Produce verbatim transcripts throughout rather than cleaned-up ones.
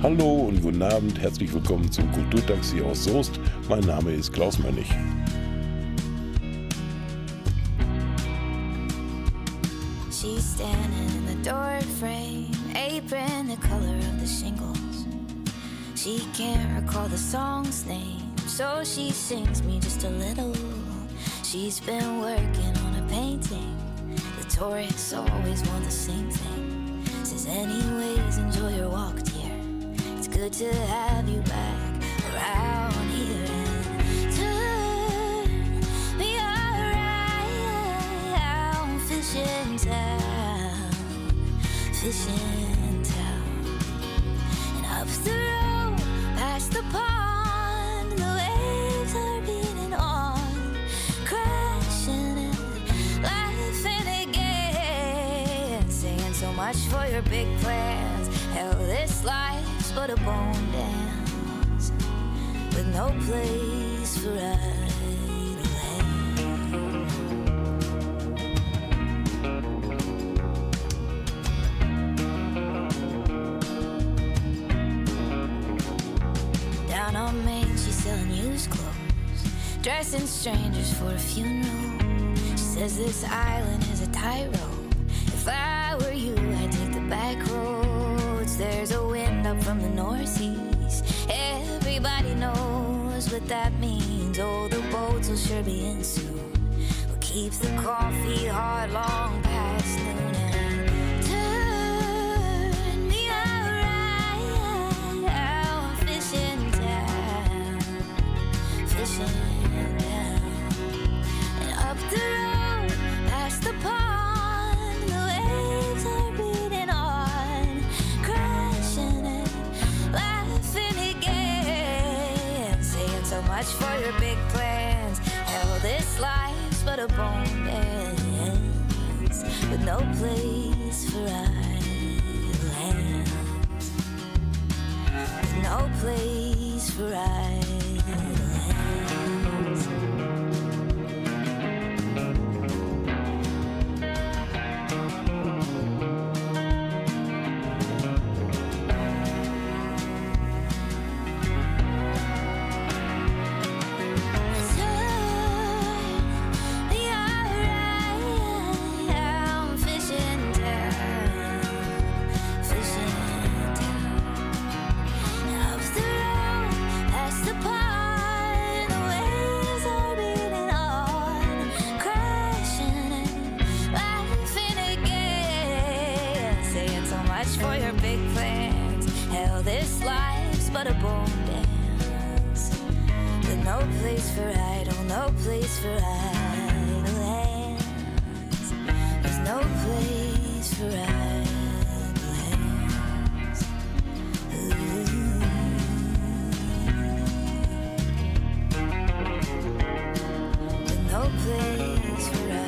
Hallo und guten Abend, herzlich willkommen zum Kulturtaxi aus Soest. Mein Name ist Klaus Mönnig. She's standing in the door frame, apron the color of the shingles. She can't recall the song's name, so she sings me just a little. She's been working on a painting. The tourists always want the same thing. Says anyways, enjoy your walk, dear. It's good to have you back around here and turn me around. Fishing town, fishing town. And up the road, past the pond, the waves are beating on, crashing and laughing again. Saying so much for your big plans. Hell, this life's but a bone dance with no place for idle hands. Down on Main, she's selling used clothes, dressing strangers for a funeral. She says this island is a tightrope. If I were you, I'd take the back roads. There's a wind up from the northeast. Everybody knows what that means. Oh, the boats will sure be in soon. We'll keep the coffee hot long past noon and turn me around. Fishing town, fishing town. And up the road, past the pond, the waves are beating on, crashing and laughing again. Saying so much for your big plans. Hell, this life's but a bone dance with no place for idle hands. With no place for idle hands. For your big plans. Hell, this life's but a bone dance with no place for idle, no place for idle hands. There's no place for idle hands. Ooh. With no place for idle hands.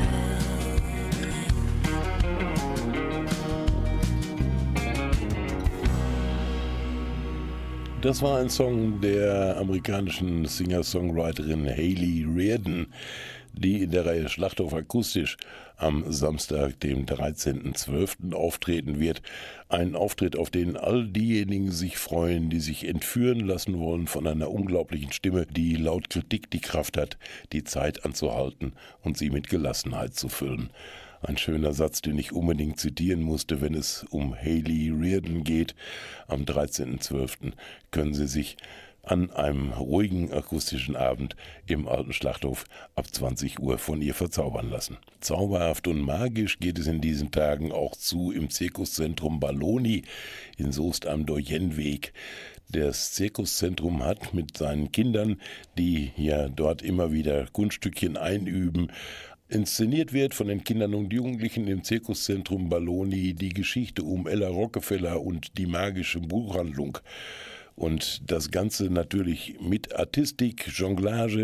Das war ein Song der amerikanischen Singer-Songwriterin Hayley Reardon, die in der Reihe Schlachthof akustisch am Samstag, dem dreizehnten zwölften auftreten wird. Ein Auftritt, auf den all diejenigen sich freuen, die sich entführen lassen wollen von einer unglaublichen Stimme, die laut Kritik die Kraft hat, die Zeit anzuhalten und sie mit Gelassenheit zu füllen. Ein schöner Satz, den ich unbedingt zitieren musste, wenn es um Hayley Reardon geht. Am dreizehnten zwölften können Sie sich an einem ruhigen akustischen Abend im Alten Schlachthof ab zwanzig Uhr von ihr verzaubern lassen. Zauberhaft und magisch geht es in diesen Tagen auch zu im Zirkuszentrum Balloni in Soest am Doyenweg. Das Zirkuszentrum hat mit seinen Kindern, die ja dort immer wieder Kunststückchen einüben, inszeniert wird von den Kindern und Jugendlichen im Zirkuszentrum Balloni die Geschichte um Ella Rockefeller und die magische Buchhandlung. Und das Ganze natürlich mit Artistik, Jonglage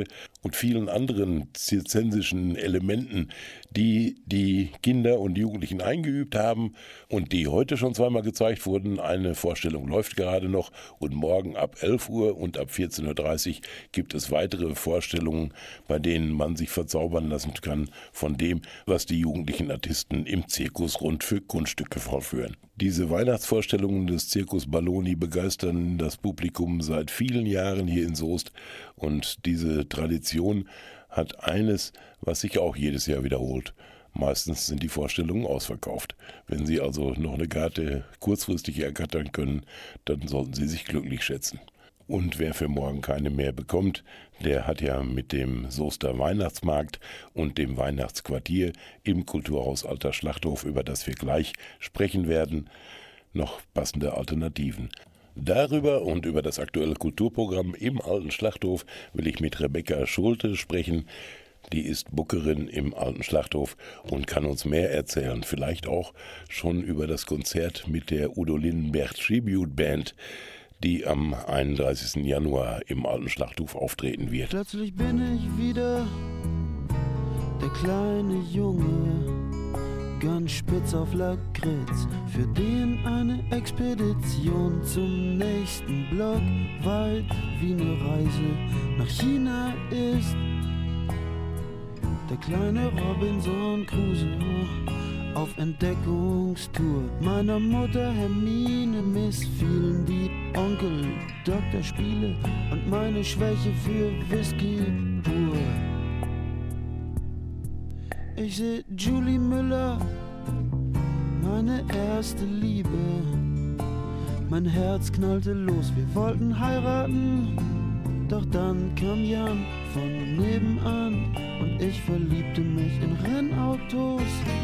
und vielen anderen zirzensischen Elementen, die die Kinder und Jugendlichen eingeübt haben und die heute schon zweimal gezeigt wurden. Eine Vorstellung läuft gerade noch und morgen ab elf Uhr und ab vierzehn Uhr dreißig gibt es weitere Vorstellungen, bei denen man sich verzaubern lassen kann von dem, was die jugendlichen Artisten im Zirkusrund für Kunststücke vorführen. Diese Weihnachtsvorstellungen des Circus Balloni begeistern das Publikum seit vielen Jahren hier in Soest und diese Tradition hat eines, was sich auch jedes Jahr wiederholt. Meistens sind die Vorstellungen ausverkauft. Wenn Sie also noch eine Karte kurzfristig ergattern können, dann sollten Sie sich glücklich schätzen. Und wer für morgen keine mehr bekommt, der hat ja mit dem Soester Weihnachtsmarkt und dem Weihnachtsquartier im Kulturhaus Alter Schlachthof, über das wir gleich sprechen werden, noch passende Alternativen. Darüber und über das aktuelle Kulturprogramm im Alten Schlachthof will ich mit Rebecca Schulte sprechen. Die ist Bookerin im Alten Schlachthof und kann uns mehr erzählen. Vielleicht auch schon über das Konzert mit der Udo Lindenberg Tribute Band, die am einunddreißigsten Januar im Alten Schlachthof auftreten wird. Plötzlich bin ich wieder der kleine Junge, ganz spitz auf Lakritz, für den eine Expedition zum nächsten Block weit wie eine Reise nach China ist. Der kleine Robinson Crusoe auf Entdeckungstour. Meiner Mutter Hermine missfielen die Onkel-Doktor-Spiele und meine Schwäche für Whisky pur. Ich seh Julie Müller, meine erste Liebe. Mein Herz knallte los, wir wollten heiraten, doch dann kam Jan von nebenan und ich verliebte mich in Rennautos.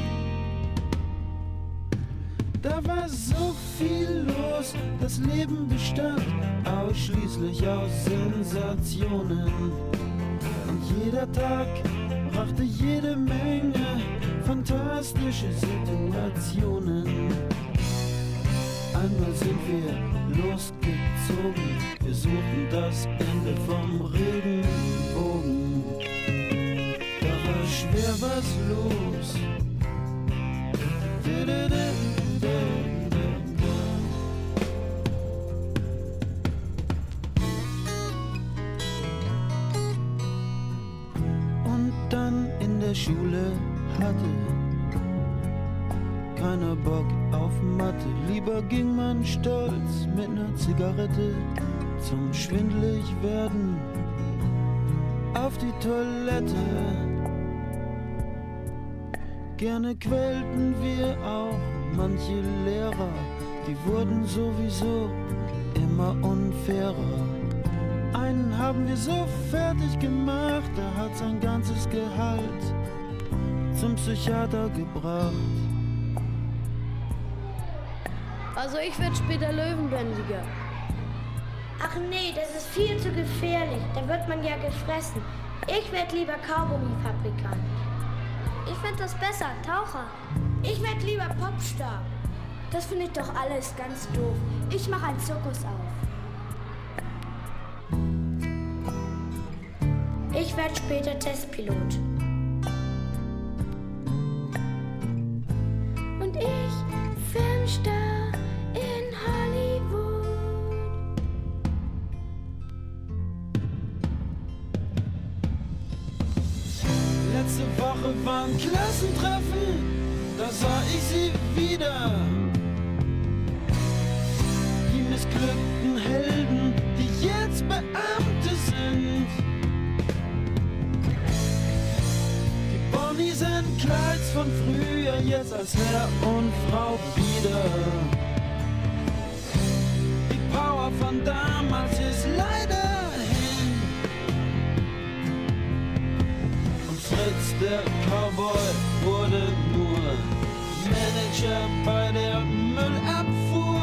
Da war so viel los, das Leben bestand ausschließlich aus Sensationen. Und jeder Tag brachte jede Menge fantastische Situationen. Einmal sind wir losgezogen, wir suchten das Ende vom Regenbogen. Da war schwer was los. Und dann in der Schule hatte keiner Bock auf Mathe. Lieber ging man stolz mit ner Zigarette zum schwindelig werden auf die Toilette. Gerne quälten wir auch manche Lehrer, die wurden sowieso immer unfairer. Einen haben wir so fertig gemacht, der hat sein ganzes Gehalt zum Psychiater gebracht. Also ich werd später Löwenbändiger. Ach nee, das ist viel zu gefährlich, da wird man ja gefressen. Ich werd lieber Kaugummifabrikant. Ich werd das besser, Taucher. Ich werd lieber Popstar. Das finde ich doch alles ganz doof. Ich mache einen Zirkus auf. Ich werd später Testpilot. Und ich Filmstar in Hollywood. Letzte Woche war ein Klassentreffen, da sah ich sie wieder. Die missglückten Helden, die jetzt Beamte sind. Die Bonnies in Kleids von früher, jetzt als Herr und Frau wieder. Die Power von damals ist leider hin. Und Fritz, der Cowboy, wurde nur Manager bei der Müllabfuhr.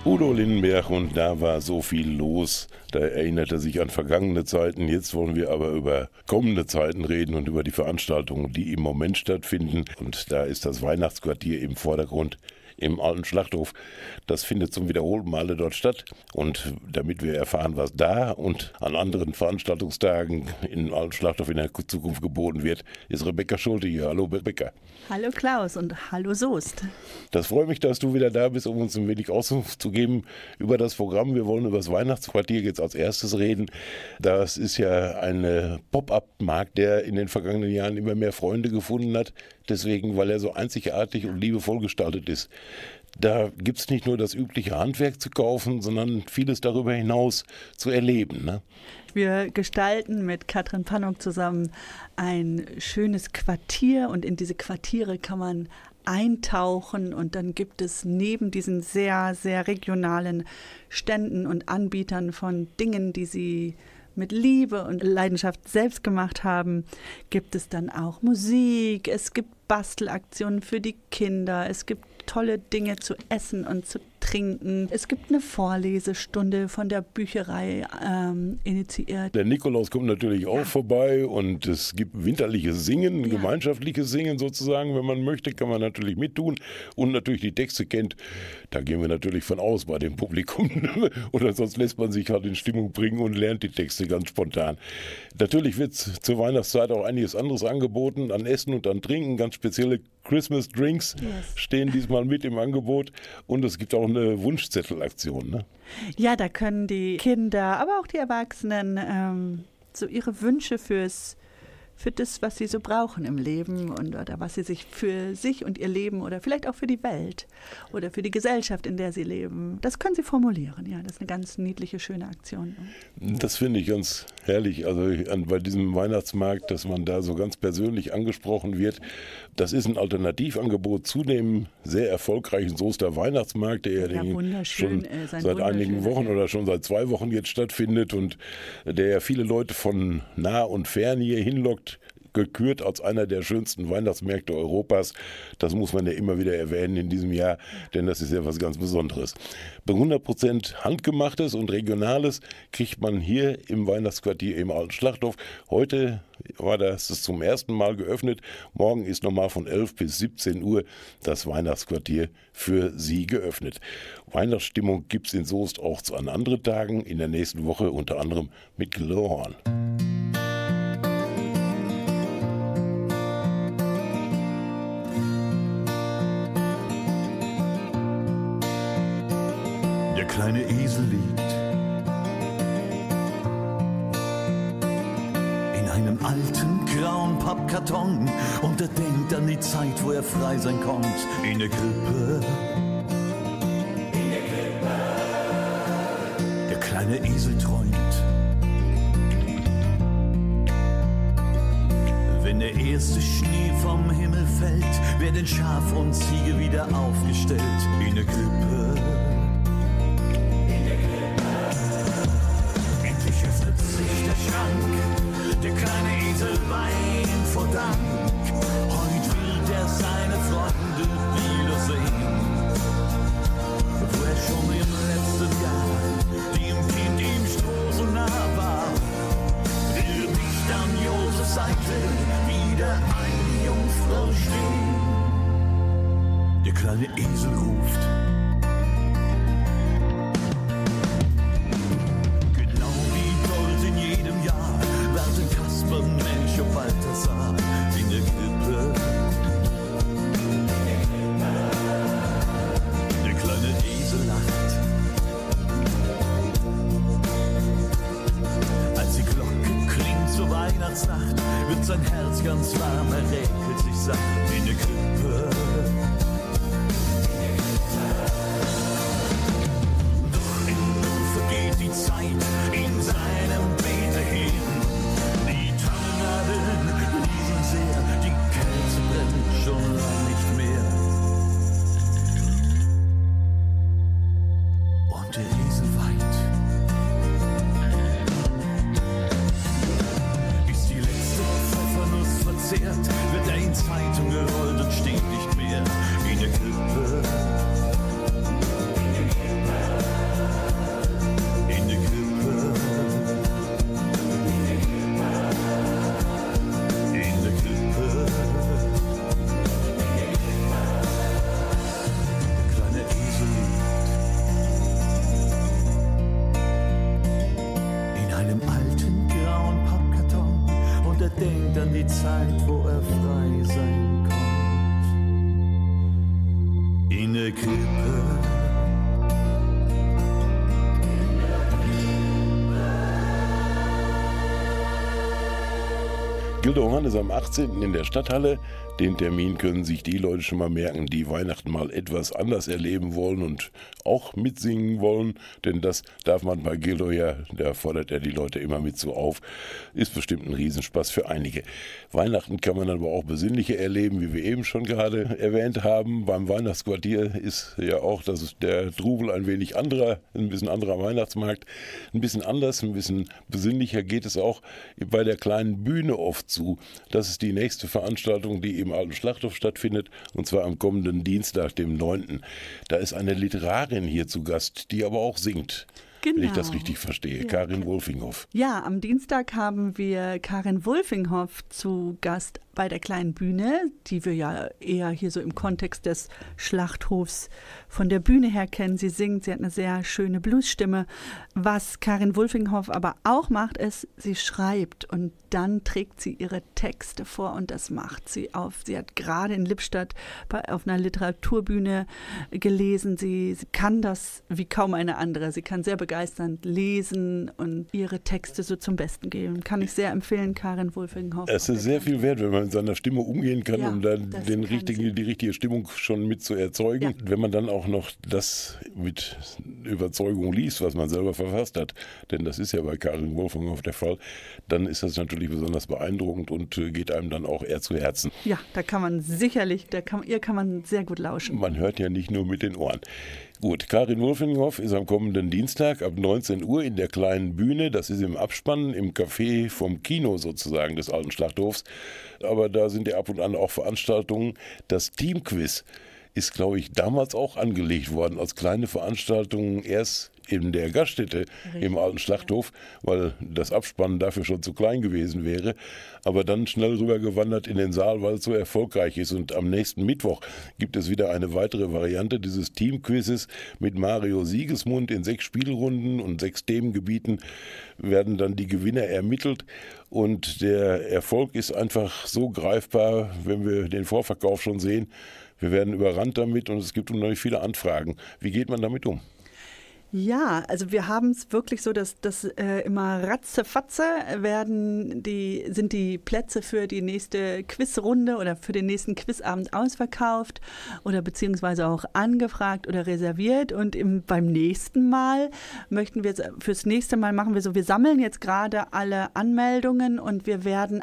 Udo Lindenberg, und da war so viel los. Da erinnert er sich an vergangene Zeiten. Jetzt wollen wir aber über kommende Zeiten reden und über die Veranstaltungen, die im Moment stattfinden. Und da ist das Weihnachtsquartier im Vordergrund im Alten Schlachthof. Das findet zum wiederholten Male dort statt. Und damit wir erfahren, was da und an anderen Veranstaltungstagen im Alten Schlachthof in der Zukunft geboten wird, ist Rebecca Schulte hier. Hallo Rebecca. Hallo Klaus und hallo Soest. Das freut mich, dass du wieder da bist, um uns ein wenig Auskunft zu geben über das Programm. Wir wollen über das Weihnachtsquartier jetzt als erstes reden. Das ist ja ein Pop-up-Markt, der in den vergangenen Jahren immer mehr Freunde gefunden hat. Deswegen, weil er so einzigartig und liebevoll gestaltet ist. Da gibt es nicht nur das übliche Handwerk zu kaufen, sondern vieles darüber hinaus zu erleben, ne? Wir gestalten mit Katrin Pannock zusammen ein schönes Quartier und in diese Quartiere kann man eintauchen und dann gibt es neben diesen sehr, sehr regionalen Ständen und Anbietern von Dingen, die sie mit Liebe und Leidenschaft selbst gemacht haben, gibt es dann auch Musik, es gibt Bastelaktionen für die Kinder, es gibt tolle Dinge zu essen und zu trinken. Es gibt eine Vorlesestunde von der Bücherei ähm, initiiert. Der Nikolaus kommt natürlich auch vorbei und es gibt winterliches Singen, ja. gemeinschaftliches Singen sozusagen, wenn man möchte, kann man natürlich mittun und natürlich die Texte kennt. Da gehen wir natürlich von aus bei dem Publikum oder sonst lässt man sich halt in Stimmung bringen und lernt die Texte ganz spontan. Natürlich wird zur Weihnachtszeit auch einiges anderes angeboten an Essen und an Trinken, ganz spezielle Christmas Drinks yes. stehen diesmal mit im Angebot und es gibt auch eine Wunschzettelaktion, ne? Ja, da können die Kinder, aber auch die Erwachsenen ähm, so ihre Wünsche fürs für das, was sie so brauchen im Leben und oder was sie sich für sich und ihr Leben oder vielleicht auch für die Welt oder für die Gesellschaft, in der sie leben, das können sie formulieren. Ja, das ist eine ganz niedliche, schöne Aktion. Das finde ich ganz herrlich, also an, bei diesem Weihnachtsmarkt, dass man da so ganz persönlich angesprochen wird. Das ist ein Alternativangebot zu dem sehr erfolgreichen Soester Weihnachtsmarkt, der ja, ja schon äh, seit einigen Wochen oder schon seit zwei Wochen jetzt stattfindet und der ja viele Leute von nah und fern hier hinlockt, gekürt als einer der schönsten Weihnachtsmärkte Europas. Das muss man ja immer wieder erwähnen in diesem Jahr, denn das ist ja was ganz Besonderes. Bei hundert Prozent Handgemachtes und Regionales kriegt man hier im Weihnachtsquartier im Alten Schlachthof. Heute war das zum ersten Mal geöffnet. Morgen ist nochmal von elf bis siebzehn Uhr das Weihnachtsquartier für Sie geöffnet. Weihnachtsstimmung gibt es in Soest auch an anderen Tagen in der nächsten Woche, unter anderem mit Glöhorn. Der kleine Esel liegt in einem alten grauen Pappkarton und er denkt an die Zeit, wo er frei sein konnte. In der Krippe, in der Krippe. Der kleine Esel träumt, wenn der erste Schnee vom Himmel fällt, werden Schaf und Ziege wieder aufgestellt. In der Krippe. Der kleine Esel weint vor Dank. Heut will er seine Freunde wiedersehen, wo er schon im letzten Jahr dem Kind im Stroh so nah war. Will nicht an Josefs Seite wieder eine Jungfrau stehen. Der kleine Esel ruft. Balthasar in der Krippe. Der kleine Esel lacht, als die Glocke klingt zur Weihnachtsnacht, wird sein Herz ganz warm, er räkelt sich sacht in der Krippe. in der Krippe. Gilderhorn ist am achtzehnten in der Stadthalle. Den Termin können sich die Leute schon mal merken, die Weihnachten mal etwas anders erleben wollen und auch mitsingen wollen. Denn das darf man bei Gildo ja, da fordert er die Leute immer mit so auf. Ist bestimmt ein Riesenspaß für einige. Weihnachten kann man aber auch besinnlicher erleben, wie wir eben schon gerade erwähnt haben. Beim Weihnachtsquartier ist ja auch das ist der Trubel ein wenig anderer, ein bisschen anderer Weihnachtsmarkt. Ein bisschen anders, ein bisschen besinnlicher geht es auch bei der kleinen Bühne oft zu. Das ist die nächste Veranstaltung, die im Alten Schlachthof stattfindet, und zwar am kommenden Dienstag, dem neunten Da ist eine Literarin hier zu Gast, die aber auch singt. Genau. Wenn ich das richtig verstehe. Ja. Karin Wolfinghoff. Ja, am Dienstag haben wir Karin Wolfinghoff zu Gast bei der kleinen Bühne, die wir ja eher hier so im Kontext des Schlachthofs von der Bühne her kennen. Sie singt, sie hat eine sehr schöne Bluesstimme. Was Karin Wolfinghoff aber auch macht, ist, sie schreibt und dann trägt sie ihre Texte vor und das macht sie auf. Sie hat gerade in Lippstadt bei, auf einer Literaturbühne gelesen. Sie, sie kann das wie kaum eine andere. Sie kann sehr begeisternd lesen und ihre Texte so zum Besten geben. Kann ich sehr empfehlen, Karin Wolfinghoff. Es ist sehr viel wert, wenn man mit seiner Stimme umgehen kann, ja, um dann den richtigen, die richtige Stimmung schon mit zu erzeugen. Ja. Wenn man dann auch noch das mit Überzeugung liest, was man selber verfasst hat, denn das ist ja bei Karin Wolfinghoff der Fall, dann ist das natürlich besonders beeindruckend und geht einem dann auch eher zu Herzen. Ja, da kann man sicherlich, da kann, ihr kann man sehr gut lauschen. Man hört ja nicht nur mit den Ohren. Gut, Karin Wolfinghoff ist am kommenden Dienstag ab neunzehn Uhr in der kleinen Bühne. Das ist im Abspann, im Café vom Kino sozusagen des Alten Schlachthofs. Aber da sind ja ab und an auch Veranstaltungen. Das Teamquiz ist, glaube ich, damals auch angelegt worden als kleine Veranstaltung erst in der Gaststätte Richtig, im Alten Schlachthof, weil das Abspannen dafür schon zu klein gewesen wäre, aber dann schnell rübergewandert in den Saal, weil es so erfolgreich ist. Und am nächsten Mittwoch gibt es wieder eine weitere Variante dieses Teamquizzes mit Mario Siegesmund. In sechs Spielrunden und sechs Themengebieten werden dann die Gewinner ermittelt. Und der Erfolg ist einfach so greifbar, wenn wir den Vorverkauf schon sehen. Wir werden überrannt damit und es gibt unheimlich viele Anfragen. Wie geht man damit um? Ja, also wir haben es wirklich so, dass das äh, immer ratzefatze werden die, sind die Plätze für die nächste Quizrunde oder für den nächsten Quizabend ausverkauft oder beziehungsweise auch angefragt oder reserviert. Und im, beim nächsten Mal möchten wir, fürs nächste Mal machen wir so, wir sammeln jetzt gerade alle Anmeldungen und wir werden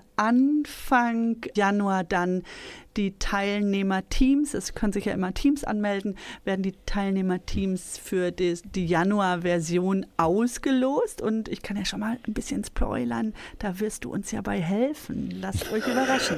Anfang Januar dann die Teilnehmerteams, es können sich ja immer Teams anmelden, werden die Teilnehmerteams für die, die Januar-Version ausgelost. Und ich kann ja schon mal ein bisschen spoilern, da wirst du uns ja bei helfen. Lasst euch überraschen.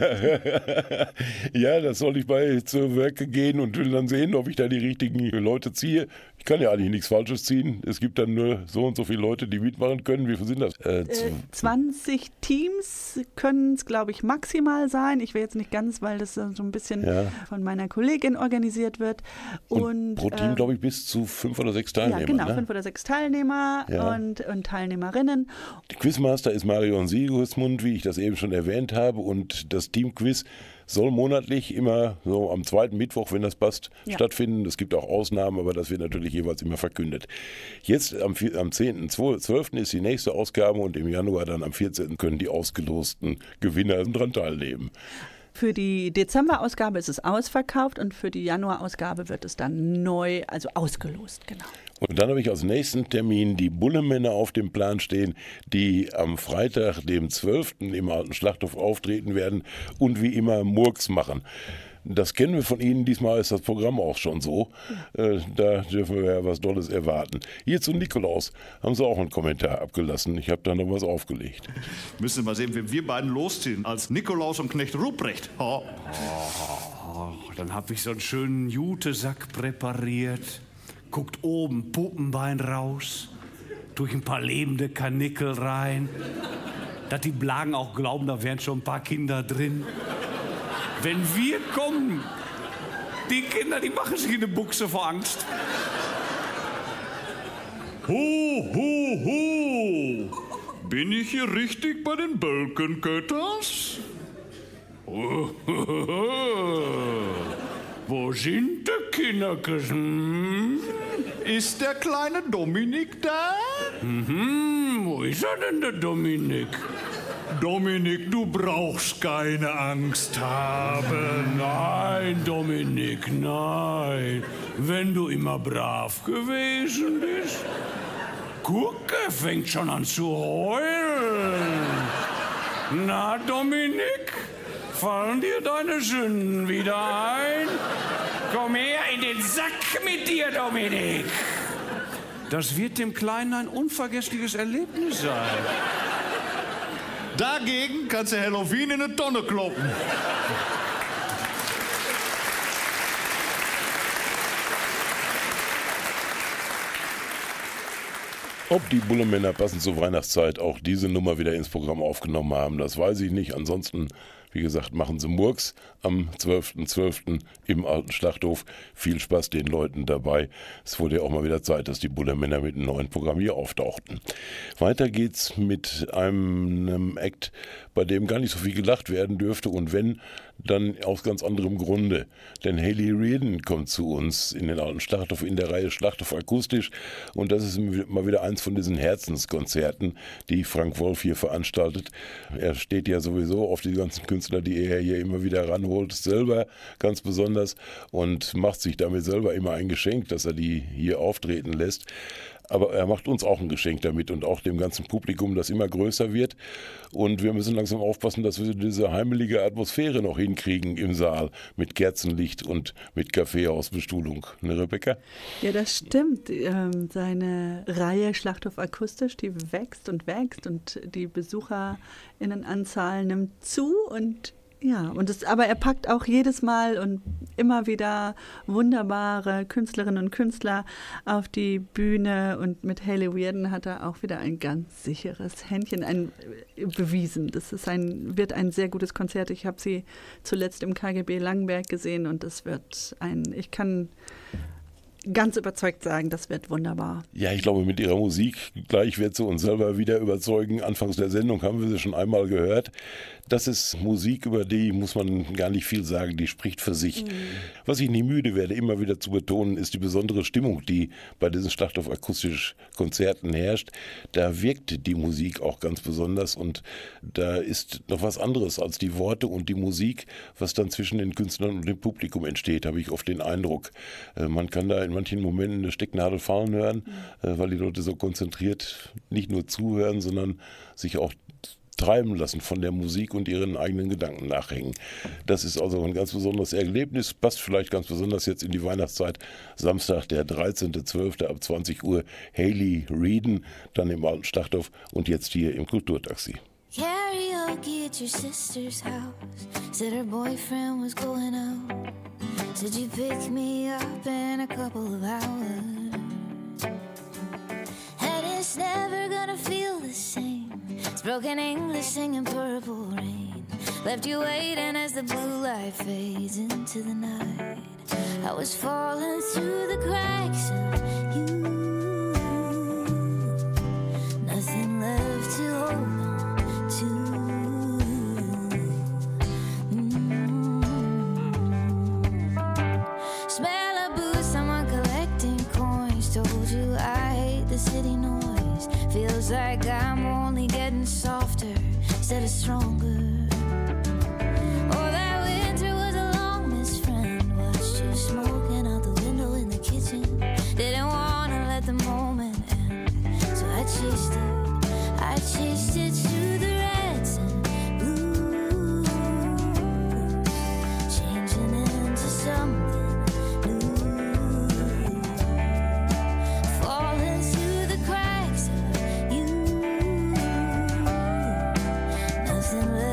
Ja, das soll ich bei zu Werke gehen und will dann sehen, ob ich da die richtigen Leute ziehe. Ich kann ja eigentlich nichts Falsches ziehen. Es gibt dann nur so und so viele Leute, die mitmachen können. Wie viele sind das? Äh, äh, zwanzig Teams können es, glaube ich, maximal sein. Ich will jetzt nicht ganz, weil das so ein bisschen ja. von meiner Kollegin organisiert wird. Und, und pro Team, äh, glaube ich, bis zu fünf oder sechs Teilnehmer. Ja, genau, ne? fünf oder sechs Teilnehmer ja. und, und Teilnehmerinnen. Die Quizmaster ist Marion Siegesmund, wie ich das eben schon erwähnt habe. Und das Teamquiz soll monatlich immer so am zweiten Mittwoch, wenn das passt, ja. stattfinden. Es gibt auch Ausnahmen, aber das wird natürlich jeweils immer verkündet. Jetzt am, am zehnten zwölften ist die nächste Ausgabe und im Januar dann am vierzehnten können die ausgelosten Gewinner daran teilnehmen. Für die Dezemberausgabe ist es ausverkauft und für die Januarausgabe wird es dann neu, also ausgelost, genau. Und dann habe ich als nächsten Termin die Bullemänner auf dem Plan stehen, die am Freitag, dem zwölften im Alten Schlachthof auftreten werden und wie immer Murks machen. Das kennen wir von Ihnen, diesmal ist das Programm auch schon so. Ja. Äh, da dürfen wir ja was Tolles erwarten. Hier zu Nikolaus haben Sie auch einen Kommentar abgelassen. Ich habe da noch was aufgelegt. Müssen wir mal sehen, wenn wir beiden losziehen, als Nikolaus und Knecht Ruprecht. Oh. Oh, dann habe ich so einen schönen Jutesack präpariert. Guckt oben Puppenbein raus, durch ein paar lebende Karnickel rein. Dass die Blagen auch glauben, da wären schon ein paar Kinder drin. Wenn wir kommen, die Kinder, die machen sich in die Buchse vor Angst. Ho, ho, ho! Bin ich hier richtig bei den Bölkenkötters? Oh, ho, ho, ho. Wo sind die Kinderkes. Hm? Ist der kleine Dominik da? Mhm, wo ist er denn, der Dominik? Dominik, du brauchst keine Angst haben. Nein, Dominik, nein. Wenn du immer brav gewesen bist. Guck, er fängt schon an zu heulen. Na, Dominik, fallen dir deine Sünden wieder ein? Komm her in den Sack mit dir, Dominik. Das wird dem Kleinen ein unvergessliches Erlebnis sein. Dagegen kannst du Halloween in eine Tonne kloppen. Ob die Bullenmänner passend zur Weihnachtszeit auch diese Nummer wieder ins Programm aufgenommen haben, das weiß ich nicht. Ansonsten, wie gesagt, machen sie Murks am zwölften zwölften im alten Schlachthof. Viel Spaß den Leuten dabei. Es wurde ja auch mal wieder Zeit, dass die Bullenmänner mit einem neuen Programm hier auftauchten. Weiter geht's mit einem, einem Act, bei dem gar nicht so viel gelacht werden dürfte und wenn, dann aus ganz anderem Grunde. Denn Hayley Reardon kommt zu uns in den alten Schlachthof in der Reihe Schlachthof akustisch und das ist mal wieder eins von diesen Herzenskonzerten, die Frank Wolf hier veranstaltet. Er steht ja sowieso auf die ganzen Künstler, die er hier immer wieder ranholt, selber ganz besonders und macht sich damit selber immer ein Geschenk, dass er die hier auftreten lässt. Aber er macht uns auch ein Geschenk damit und auch dem ganzen Publikum, das immer größer wird. Und wir müssen langsam aufpassen, dass wir diese heimelige Atmosphäre noch hinkriegen im Saal mit Kerzenlicht und mit Kaffeehausbestuhlung. Ne, Rebecca? Ja, das stimmt. Ähm, seine Reihe Schlachthof akustisch, die wächst und wächst und die BesucherInnenanzahl nimmt zu und ja, und das, aber er packt auch jedes Mal und immer wieder wunderbare Künstlerinnen und Künstler auf die Bühne und mit Hayley Reardon hat er auch wieder ein ganz sicheres Händchen ein, äh, bewiesen. Das ist ein, wird ein sehr gutes Konzert. Ich habe sie zuletzt im K G B Langenberg gesehen und es wird ein, ich kann ganz überzeugt sagen, das wird wunderbar. Ja, ich glaube, mit ihrer Musik gleich wird sie uns selber wieder überzeugen. Anfangs der Sendung haben wir sie schon einmal gehört. Das ist Musik, über die muss man gar nicht viel sagen, die spricht für sich. Mhm. Was ich nie müde werde, immer wieder zu betonen, ist die besondere Stimmung, die bei diesen Schlachthof akustisch Konzerten herrscht. Da wirkt die Musik auch ganz besonders und da ist noch was anderes als die Worte und die Musik, was dann zwischen den Künstlern und dem Publikum entsteht, habe ich oft den Eindruck. Man kann da in manchen Momenten eine Stecknadel fallen hören, mhm. weil die Leute so konzentriert nicht nur zuhören, sondern sich auch treiben lassen von der Musik und ihren eigenen Gedanken nachhängen. Das ist also ein ganz besonderes Erlebnis, passt vielleicht ganz besonders jetzt in die Weihnachtszeit. Samstag, der dreizehnten zwölften ab zwanzig Uhr, Hayley Reardon, dann im alten Schlachthof und jetzt hier im Kulturtaxi. Karaoke at your sister's house. Said her boyfriend was going out. Said you pick me up in a couple of hours. And it's never gonna feel the same. It's broken English singing Purple Rain. Left you waiting as the blue light fades into the night. I was falling through the cracks of you. Nothing left to hold on to. Mm-hmm. Smell of booze, someone collecting coins. Told you I hate the city noise. Feels like I'm only getting softer instead of stronger. Oh, that winter was a long missed friend. Watched you smoking out the window in the kitchen. Didn't wanna let the moment end, so I chased it. I chased it to the reds and blues, changing into something new, falling through the cracks of you. Nothing left.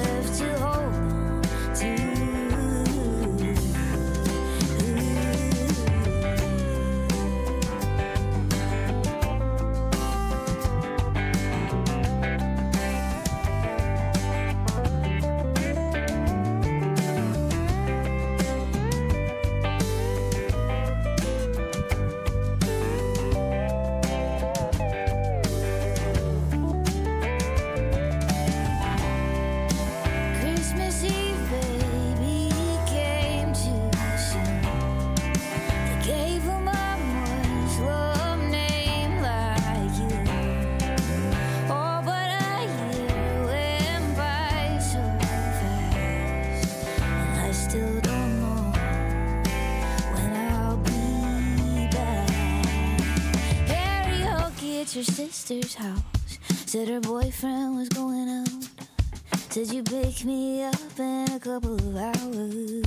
at your sister's house. Said her boyfriend was going out. Said you pick me up in a couple of hours.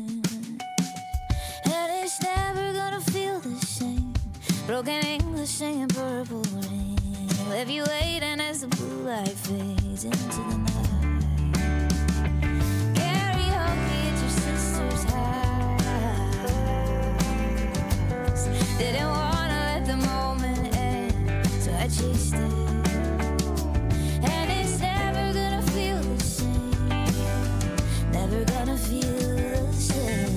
And it's never gonna feel the same. Broken English singing Purple Rain. Left you waiting as the blue light fades into the night. Karaoke at your sister's house. Didn't wanna let the moment end, so I chased it. And it's never gonna feel the same. Never gonna feel the same.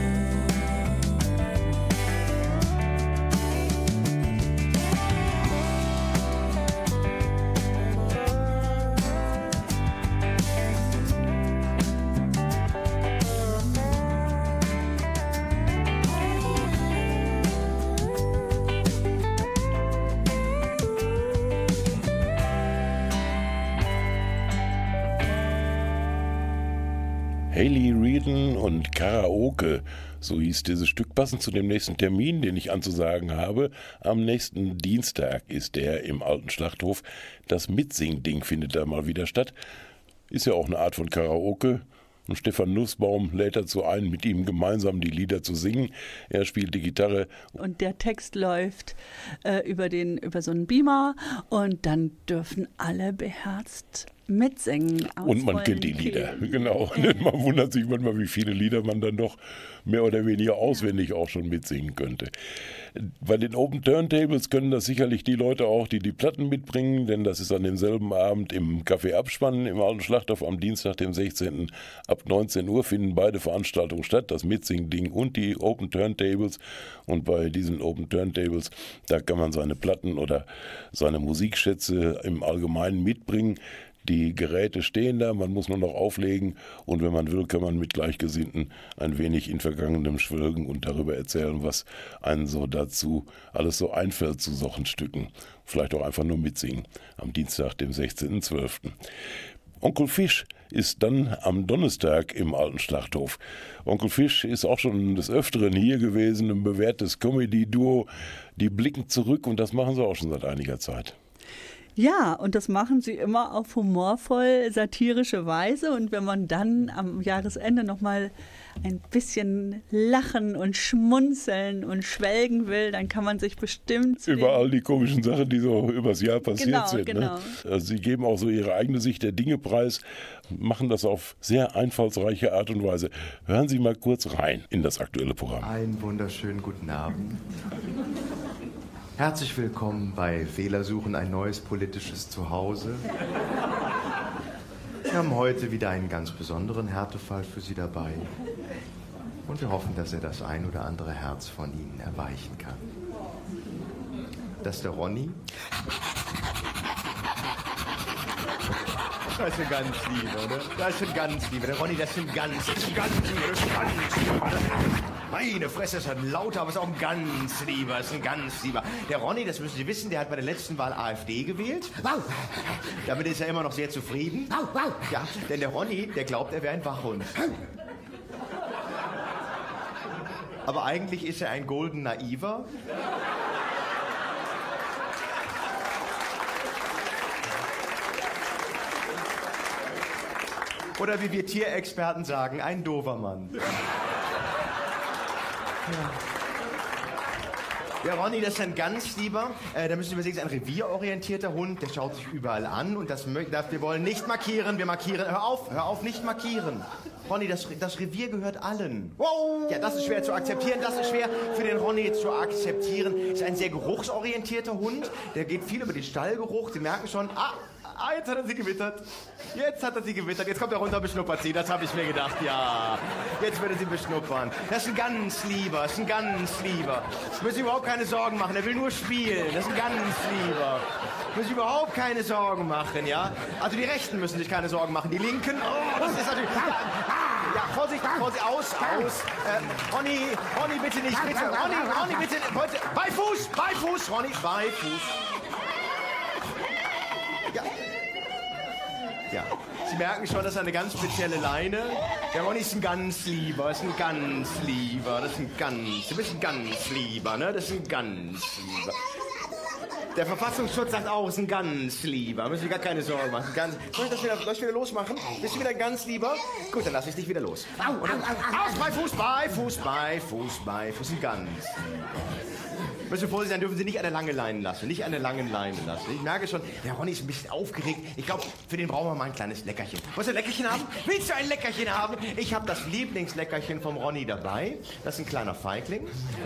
Hayley Readen und Karaoke, so hieß dieses Stück, passend zu dem nächsten Termin, den ich anzusagen habe. Am nächsten Dienstag ist der im Alten Schlachthof. Das Mitsing-Ding findet da mal wieder statt. Ist ja auch eine Art von Karaoke. Und Stefan Nussbaum lädt dazu ein, mit ihm gemeinsam die Lieder zu singen. Er spielt die Gitarre. Und der Text läuft äh, über, den, über so einen Beamer und dann dürfen alle beherzt mitsingen. Und man kennt die Lieder, genau. Man wundert sich manchmal, wie viele Lieder man dann doch mehr oder weniger auswendig auch schon mitsingen könnte. Bei den Open Turntables können das sicherlich die Leute auch, die die Platten mitbringen, denn das ist an demselben Abend im Café Abspann im Alten Schlachthof am Dienstag, dem sechzehnten Ab neunzehn Uhr finden beide Veranstaltungen statt, das Mitsing-Ding und die Open Turntables. Und bei diesen Open Turntables, da kann man seine Platten oder seine Musikschätze im Allgemeinen mitbringen. Die Geräte stehen da, man muss nur noch auflegen und wenn man will, kann man mit Gleichgesinnten ein wenig in Vergangenem schwelgen und darüber erzählen, was einen so dazu alles so einfällt zu solchen Stücken. Vielleicht auch einfach nur mitsingen am Dienstag, dem sechzehnten zwölften Onkel Fisch ist dann am Donnerstag im Alten Schlachthof. Onkel Fisch ist auch schon des Öfteren hier gewesen, ein bewährtes Comedy-Duo. Die blicken zurück und das machen sie auch schon seit einiger Zeit. Ja, und das machen sie immer auf humorvoll satirische Weise. Und wenn man dann am Jahresende nochmal ein bisschen lachen und schmunzeln und schwelgen will, dann kann man sich bestimmt... Über all die komischen Sachen, die so übers Jahr passiert genau, sind. Genau. Ne? Also sie geben auch so ihre eigene Sicht der Dinge preis, machen das auf sehr einfallsreiche Art und Weise. Hören Sie mal kurz rein in das aktuelle Programm. Einen wunderschönen guten Abend. Herzlich willkommen bei Wähler suchen ein neues politisches Zuhause. Wir haben heute wieder einen ganz besonderen Härtefall für Sie dabei. Und wir hoffen, dass er das ein oder andere Herz von Ihnen erweichen kann. Das ist der Ronny. Das ist ein ganz lieber, oder? Das ist ein ganz lieber. Der Ronny, das ist ein ganz, das ist ein ganz lieber, das ist ein ganz lieber. Meine Fresse, das ist ein lauter, aber es ist auch ein ganz lieber, das ist ein ganz lieber. Der Ronny, das müssen Sie wissen, der hat bei der letzten Wahl AfD gewählt. Wow. Damit ist er immer noch sehr zufrieden. Wow, wow. Ja, denn der Ronny, der glaubt, er wäre ein Wachhund. Aber eigentlich ist er ein Golden Naiver. Oder wie wir Tierexperten sagen, ein Dobermann. Ja. Der Ronny, das ist ein ganz lieber, äh, da müssen Sie mal sehen, ist ein revierorientierter Hund, der schaut sich überall an und das, das, wir wollen nicht markieren, wir markieren, hör auf, hör auf, nicht markieren. Ronny, das, das Revier gehört allen. Wow. Ja, das ist schwer zu akzeptieren, das ist schwer für den Ronny zu akzeptieren. Ist ein sehr geruchsorientierter Hund, der geht viel über den Stallgeruch, Sie merken schon, ah, Ah, jetzt hat er sie gewittert. Jetzt hat er sie gewittert. Jetzt kommt er runter, beschnuppert sie. Das habe ich mir gedacht, ja. Jetzt würde sie beschnuppern. Das ist ein ganz lieber, das ist ein ganz lieber. Müssen Sie überhaupt keine Sorgen machen. Er will nur spielen. Das ist ein ganz lieber. Müssen Sie überhaupt keine Sorgen machen, ja. Also die Rechten müssen sich keine Sorgen machen. Die Linken, oh, das ist natürlich... Ja, Vorsicht, Vorsicht, aus, aus. Äh, Ronny, Ronny, bitte nicht, bitte. Ronny, Ronny, bitte, bitte. Bei Fuß, bei Fuß, Ronny, bei Fuß. Ja. Ja, Sie merken schon, das ist eine ganz spezielle Leine. Der Ronny ist ein ganz lieber, ist ein ganz lieber, das ist ein ganz, du bist ein ganz lieber, ne? Das ist ein ganz lieber. Der Verfassungsschutz sagt auch, ist ein ganz lieber. Müssen Sie gar keine Sorgen machen. Ganz, soll ich das wieder, soll ich wieder losmachen? Bist du wieder ganz lieber? Gut, dann lass ich dich wieder los. Au, au, au, au. Aus, bei Fuß, bei Fuß, bei Fuß, bei Fuß, ein ganz. Müssen Sie vorsichtig sein, dürfen Sie nicht eine lange Leine lassen. Nicht eine lange Leine lassen. Ich merke schon, der Ronny ist ein bisschen aufgeregt. Ich glaube, für den brauchen wir mal ein kleines Leckerchen. Willst du ein Leckerchen haben? Willst du ein Leckerchen haben? Ich habe das Lieblingsleckerchen vom Ronny dabei. Das ist ein kleiner Feigling.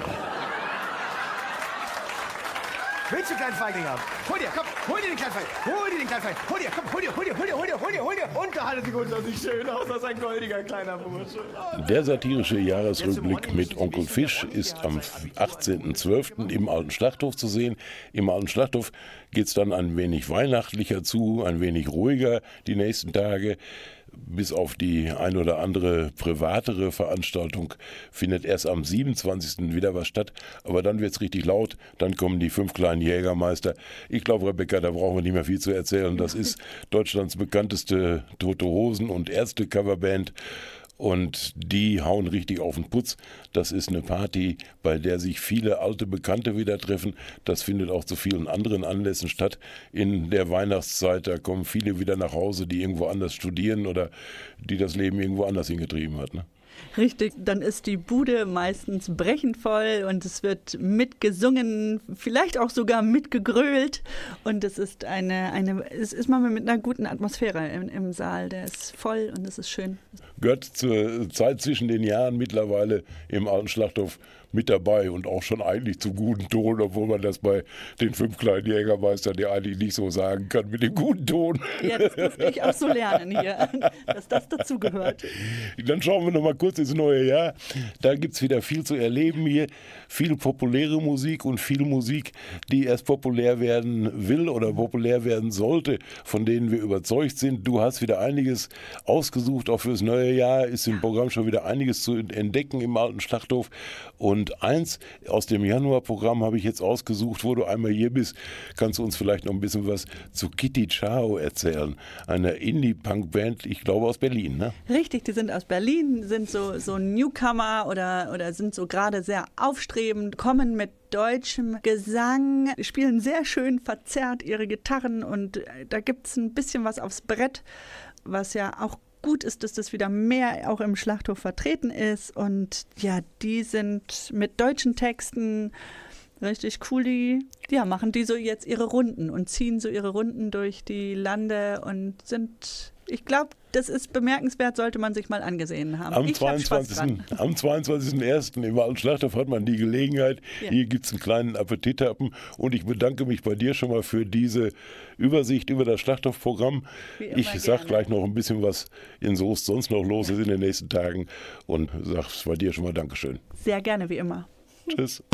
Willst du einen kleinen Feigling haben? Hol dir, komm, hol dir den kleinen Feigling. Hol dir den kleinen Feigling. Hol dir, komm, hol dir, hol dir, hol dir, hol dir, hol dir, hol dir. Unterhalte sich unter sich schön aus, das ist ein goldiger kleiner Bursche. Der satirische Jahresrückblick mit Onkel Fisch ist am achtzehnten zwölften im Alten Schlachthof zu sehen. Im Alten Schlachthof geht es dann ein wenig weihnachtlicher zu, ein wenig ruhiger die nächsten Tage. Bis auf die ein oder andere privatere Veranstaltung findet erst am siebenundzwanzigsten wieder was statt. Aber dann wird es richtig laut, dann kommen die fünf kleinen Jägermeister. Ich glaube, Rebecca, da brauchen wir nicht mehr viel zu erzählen. Das ist Deutschlands bekannteste Tote Hosen- und Ärzte-Coverband. Und die hauen richtig auf den Putz. Das ist eine Party, bei der sich viele alte Bekannte wieder treffen. Das findet auch zu vielen anderen Anlässen statt. In der Weihnachtszeit, da kommen viele wieder nach Hause, die irgendwo anders studieren oder die das Leben irgendwo anders hingetrieben hat, ne? Richtig, dann ist die Bude meistens brechend voll und es wird mitgesungen, vielleicht auch sogar mitgegrölt und es ist eine, eine es ist mal mit einer guten Atmosphäre im, im Saal, der ist voll und es ist schön. Gehört zur Zeit zwischen den Jahren mittlerweile im Alten Schlachthof mit dabei und auch schon eigentlich zum guten Ton, obwohl man das bei den fünf kleinen Jägermeistern ja eigentlich nicht so sagen kann mit dem guten Ton. Ja, das musste ich auch so lernen hier, dass das dazugehört. Dann schauen wir noch mal kurz ins neue Jahr. Da gibt es wieder viel zu erleben hier. Viel populäre Musik und viel Musik, die erst populär werden will oder populär werden sollte, von denen wir überzeugt sind. Du hast wieder einiges ausgesucht, auch fürs neue Jahr ist im Programm schon wieder einiges zu entdecken im Alten Schlachthof. Und eins aus dem Januarprogramm habe ich jetzt ausgesucht, wo du einmal hier bist, kannst du uns vielleicht noch ein bisschen was zu Kitty Ciao erzählen. Eine Indie-Punk-Band, ich glaube aus Berlin, ne? Richtig, die sind aus Berlin, sind so, so Newcomer oder, oder sind so gerade sehr aufstrebend, kommen mit deutschem Gesang, spielen sehr schön verzerrt ihre Gitarren und da gibt es ein bisschen was aufs Brett, was ja auch gut ist, dass das wieder mehr auch im Schlachthof vertreten ist und ja, die sind mit deutschen Texten richtig cool, die ja, machen die so jetzt ihre Runden und ziehen so ihre Runden durch die Lande und sind, ich glaube, das ist bemerkenswert, sollte man sich mal angesehen haben. Am Ich hab Spaß dran. Am zweiundzwanzigsten ersten im Alten Schlachthof hat man die Gelegenheit. Ja. Hier gibt es einen kleinen Appetithappen und ich bedanke mich bei dir schon mal für diese Übersicht über das Schlachthofprogramm. Wie immer Ich sage gerne. gleich noch ein bisschen, was in Soest sonst noch los ist in den nächsten Tagen und sage bei dir schon mal Dankeschön. Sehr gerne, wie immer. Tschüss.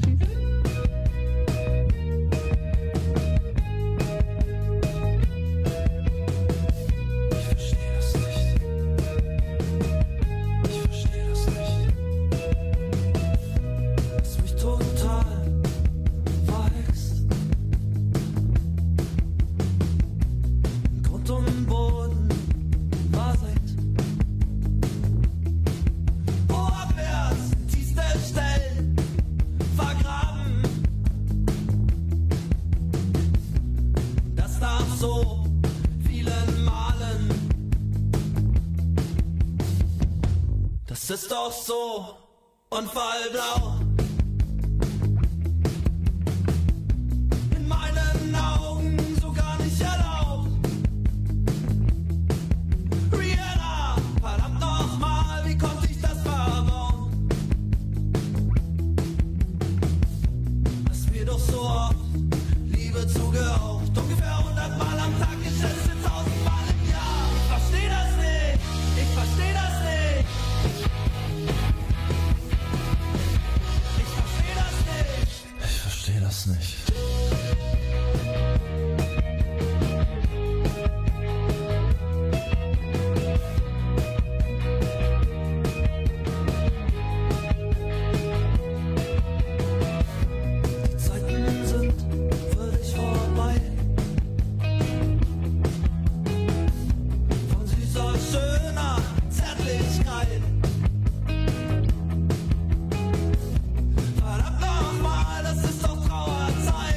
Das ist doch so unfallblau. In meinen Augen so gar nicht erlaubt. Rihanna, verdammt nochmal, wie konnte ich das verbauen? Hast mir doch so oft Liebe zugehaucht. Ungefähr hundertmal am Tag, ich schätze tausendmal im Jahr. Ich versteh das nicht, ich versteh das nicht. Ich verstehe das nicht. Die Zeiten sind für dich vorbei. Von süßer, schöner Zärtlichkeit. Verdammt nochmal, das ist doch Trauerzeit.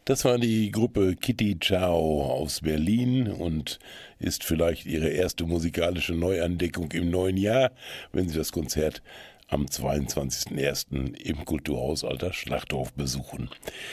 Das war die Gruppe Kitty Ciao aus Berlin und ist vielleicht ihre erste musikalische Neuentdeckung im neuen Jahr, wenn sie das Konzert am zweiundzwanzigsten ersten im Kulturhaus Alter Schlachthof besuchen.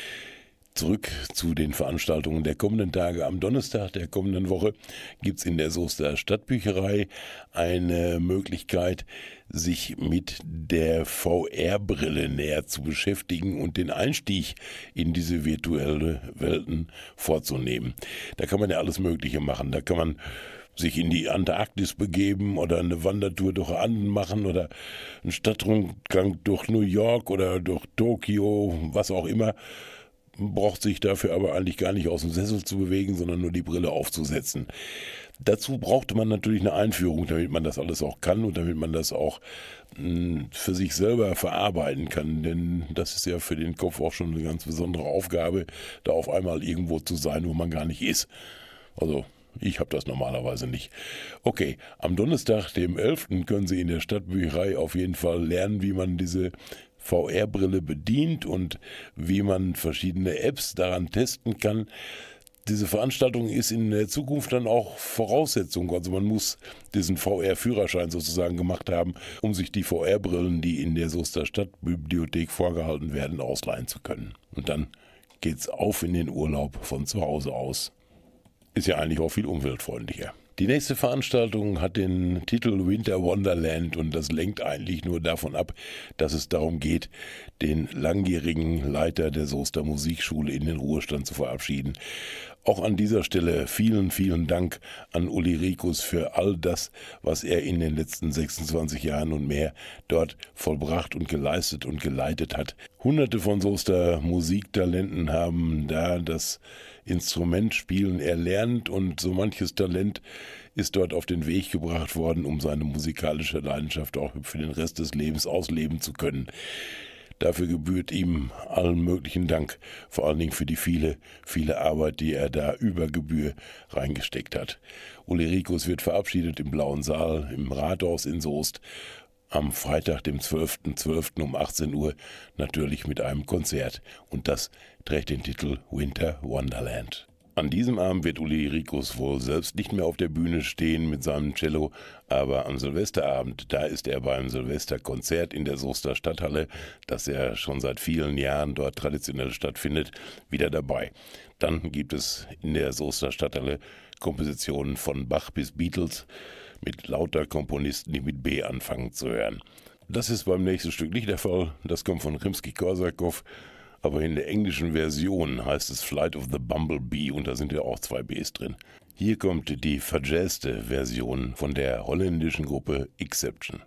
Zurück zu den Veranstaltungen der kommenden Tage. Am Donnerstag der kommenden Woche gibt es in der Soester Stadtbücherei eine Möglichkeit, sich mit der V R-Brille näher zu beschäftigen und den Einstieg in diese virtuelle Welten vorzunehmen. Da kann man ja alles Mögliche machen. Da kann man sich in die Antarktis begeben oder eine Wandertour durch Anden machen oder einen Stadtrundgang durch New York oder durch Tokio, was auch immer. Braucht sich dafür aber eigentlich gar nicht aus dem Sessel zu bewegen, sondern nur die Brille aufzusetzen. Dazu brauchte man natürlich eine Einführung, damit man das alles auch kann und damit man das auch mh, für sich selber verarbeiten kann. Denn das ist ja für den Kopf auch schon eine ganz besondere Aufgabe, da auf einmal irgendwo zu sein, wo man gar nicht ist. Also ich habe das normalerweise nicht. Okay, am Donnerstag, dem elften können Sie in der Stadtbücherei auf jeden Fall lernen, wie man diese V R-Brille bedient und wie man verschiedene Apps daran testen kann. Diese Veranstaltung ist in der Zukunft dann auch Voraussetzung. Also man muss diesen V R-Führerschein sozusagen gemacht haben, um sich die V R-Brillen, die in der Soester Stadtbibliothek vorgehalten werden, ausleihen zu können. Und dann geht's auf in den Urlaub von zu Hause aus. Ist ja eigentlich auch viel umweltfreundlicher. Die nächste Veranstaltung hat den Titel Winter Wonderland und das lenkt eigentlich nur davon ab, dass es darum geht, den langjährigen Leiter der Soester Musikschule in den Ruhestand zu verabschieden. Auch an dieser Stelle vielen, vielen Dank an Uli Rikus für all das, was er in den letzten sechsundzwanzig Jahren und mehr dort vollbracht und geleistet und geleitet hat. Hunderte von Soester Musiktalenten haben da das Instrumentspielen erlernt und so manches Talent ist dort auf den Weg gebracht worden, um seine musikalische Leidenschaft auch für den Rest des Lebens ausleben zu können. Dafür gebührt ihm allen möglichen Dank, vor allen Dingen für die viele, viele Arbeit, die er da über Gebühr reingesteckt hat. Uli Rikus wird verabschiedet im Blauen Saal im Rathaus in Soest am Freitag, dem zwölften zwölften um achtzehn Uhr, natürlich mit einem Konzert. Und das trägt den Titel Winter Wonderland. An diesem Abend wird Uli Rikus wohl selbst nicht mehr auf der Bühne stehen mit seinem Cello, aber am Silvesterabend, da ist er beim Silvesterkonzert in der Soester Stadthalle, das ja schon seit vielen Jahren dort traditionell stattfindet, wieder dabei. Dann gibt es in der Soester Stadthalle Kompositionen von Bach bis Beatles, mit lauter Komponisten, die mit B anfangen, zu hören. Das ist beim nächsten Stück nicht der Fall, das kommt von Rimsky-Korsakow, aber in der englischen Version heißt es Flight of the Bumblebee und da sind ja auch zwei Bs drin. Hier kommt die verjazzte Version von der holländischen Gruppe Exception.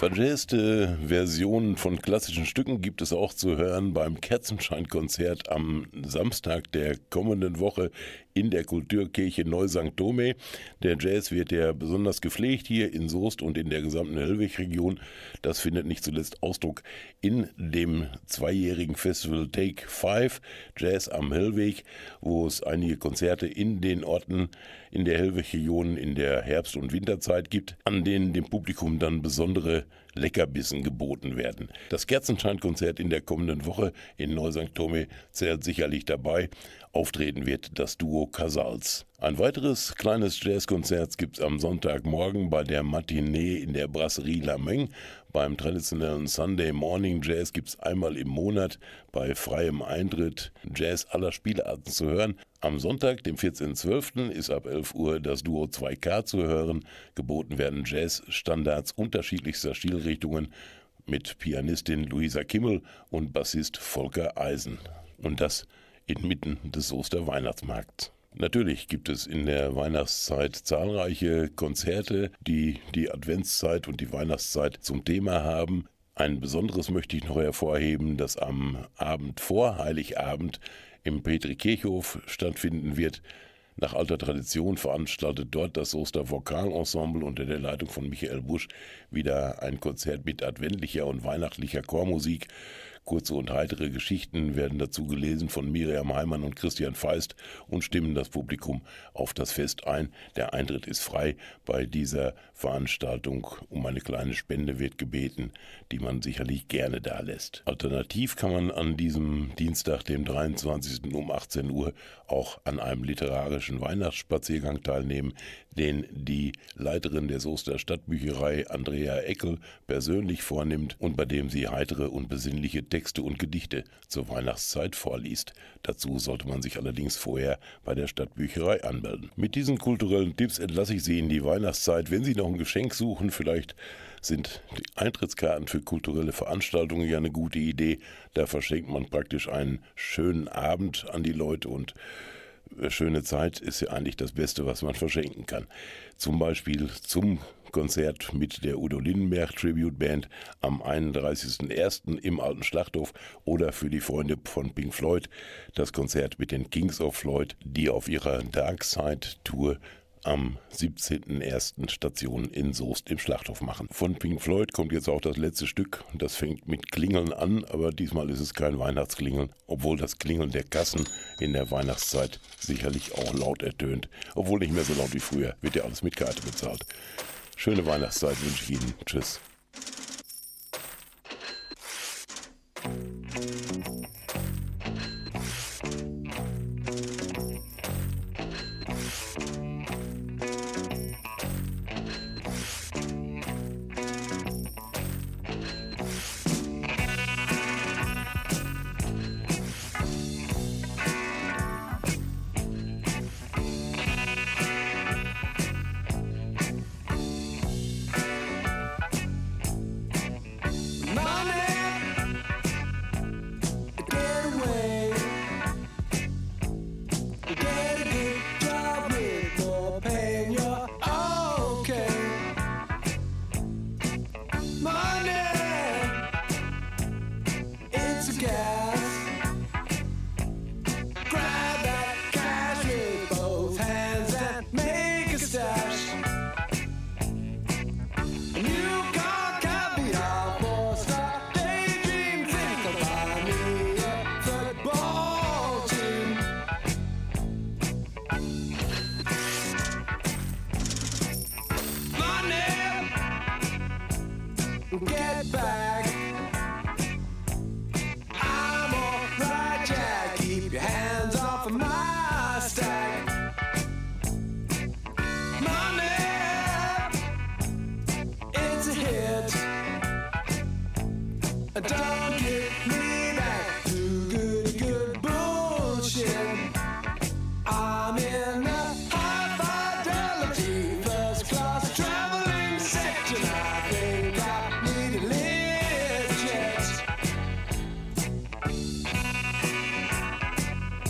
Verjazzte Versionen von klassischen Stücken gibt es auch zu hören beim Kerzenscheinkonzert am Samstag der kommenden Woche in der Kulturkirche Neu-Sankt Thome. Der Jazz wird ja besonders gepflegt hier in Soest und in der gesamten Hellwig-Region. Das findet nicht zuletzt Ausdruck in dem zweijährigen Festival Take Five Jazz am Hellweg, wo es einige Konzerte in den Orten in der Hellwig-Region in der Herbst- und Winterzeit gibt, an denen dem Publikum dann besondere Leckerbissen geboten werden. Das Kerzenscheinkonzert in der kommenden Woche in Neu-Sankt Thome zählt sicherlich dabei. Auftreten wird das Duo Casals. Ein weiteres kleines Jazzkonzert gibt es am Sonntagmorgen bei der Matinee in der Brasserie La Meng. Beim traditionellen Sunday Morning Jazz gibt es einmal im Monat bei freiem Eintritt Jazz aller Spielarten zu hören. Am Sonntag, dem vierzehnten zwölften ist ab elf Uhr das Duo zwei K zu hören. Geboten werden Jazzstandards unterschiedlichster Stilrichtungen mit Pianistin Luisa Kimmel und Bassist Volker Eisen. Und das inmitten des Soester Weihnachtsmarkts. Natürlich gibt es in der Weihnachtszeit zahlreiche Konzerte, die die Adventszeit und die Weihnachtszeit zum Thema haben. Ein besonderes möchte ich noch hervorheben, das am Abend vor Heiligabend im Petri-Kirchhof stattfinden wird. Nach alter Tradition veranstaltet dort das Soester Vokalensemble unter der Leitung von Michael Busch wieder ein Konzert mit adventlicher und weihnachtlicher Chormusik. Kurze und heitere Geschichten werden dazu gelesen von Miriam Heimann und Christian Feist und stimmen das Publikum auf das Fest ein. Der Eintritt ist frei bei dieser Veranstaltung. Um eine kleine Spende wird gebeten, die man sicherlich gerne da lässt. Alternativ kann man an diesem Dienstag, dem dreiundzwanzigsten um achtzehn Uhr, auch an einem literarischen Weihnachtsspaziergang teilnehmen, den die Leiterin der Soester Stadtbücherei Andrea Eckel persönlich vornimmt und bei dem sie heitere und besinnliche Texte und Gedichte zur Weihnachtszeit vorliest. Dazu sollte man sich allerdings vorher bei der Stadtbücherei anmelden. Mit diesen kulturellen Tipps entlasse ich Sie in die Weihnachtszeit. Wenn Sie noch ein Geschenk suchen, vielleicht sind die Eintrittskarten für kulturelle Veranstaltungen ja eine gute Idee. Da verschenkt man praktisch einen schönen Abend an die Leute und schöne Zeit ist ja eigentlich das Beste, was man verschenken kann. Zum Beispiel zum Konzert mit der Udo Lindenberg Tribute Band am einunddreißigsten ersten im Alten Schlachthof oder für die Freunde von Pink Floyd das Konzert mit den Kings of Floyd, die auf ihrer Dark Side Tour am siebzehnten ersten Station in Soest im Schlachthof machen. Von Pink Floyd kommt jetzt auch das letzte Stück. Das fängt mit Klingeln an, aber diesmal ist es kein Weihnachtsklingeln, obwohl das Klingeln der Kassen in der Weihnachtszeit sicherlich auch laut ertönt. Obwohl nicht mehr so laut wie früher, wird ja alles mit Karte bezahlt. Schöne Weihnachtszeit wünsche ich Ihnen. Tschüss. Get back. I'm alright, Jack. Keep your hands off of my stack. Money, it's a hit. Don't get me back to good, good bullshit. I'm in a high fidelity first class traveling section. I think I need a lift jet.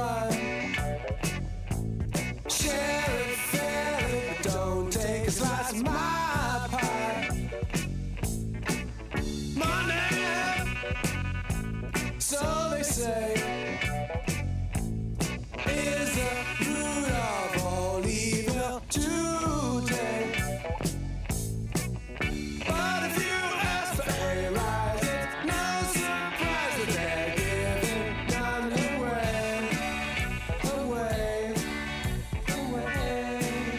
fun. Share it fairly, but don't take a slice of my pie. Money, so they say, is the root of all evil today. But if you ask for a rise, it's no surprise that they're giving none away, away, away,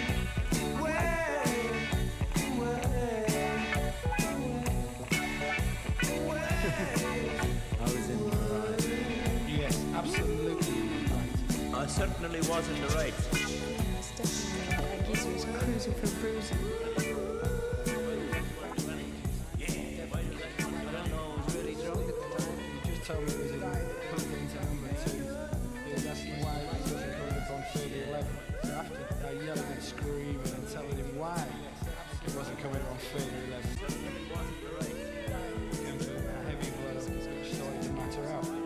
away, I was in the right. Yes, absolutely right. I certainly was in the right. Yes, definitely. I guess he was cruising for bruising. Just told me it was in put into number two. He was asking why he wasn't coming up on thirty eleven. So after I yelling and screaming and telling him why he wasn't coming up on thirty eleven, came to a heavy blow, which started to matter out.